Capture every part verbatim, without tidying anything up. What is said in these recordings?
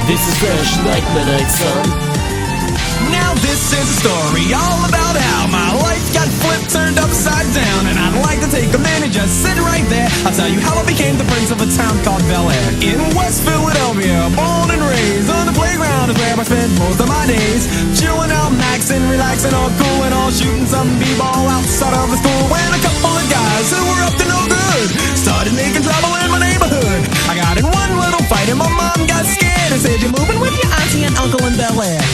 This is fresh like midnight sun. Now this is a story all about how my life got flipped, turned upside down. And I'd like to take a minute, just sit right there. I'll tell you how I became the prince of a town called Bel Air. In West Philadelphia, born and raised, on the playground is where I spent most of my days. Chilling out, maxing, relaxing, all cool and all, shooting some b-ball outside of the school. When a couple of guys who were up to no good started making trouble in my neighborhood. I got in one little fight and my mom got scared and said, "You're moving with your auntie and uncle in Bel Air."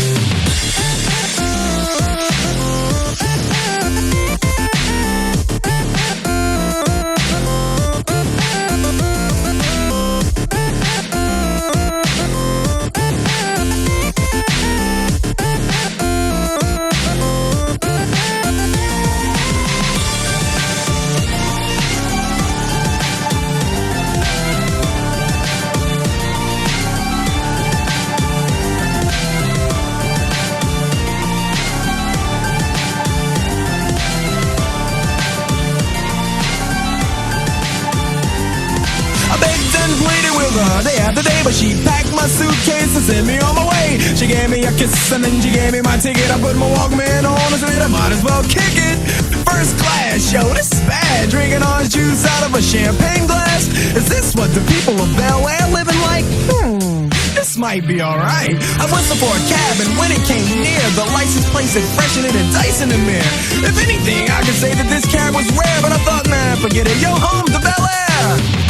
Day after day, but she packed my suitcase and sent me on my way. She gave me a kiss and then she gave me my ticket. I put my Walkman on and said I might as well kick it. First class, yo, this is bad. Drinking orange juice out of a champagne glass. Is this what the people of Bel Air living like? Hmm, this might be alright. I whistled for a cab and when it came near, the license plate said freshen it and dice in the mirror. If anything, I could say that this cab was rare, but I thought, nah, forget it. Yo, home to Bel Air.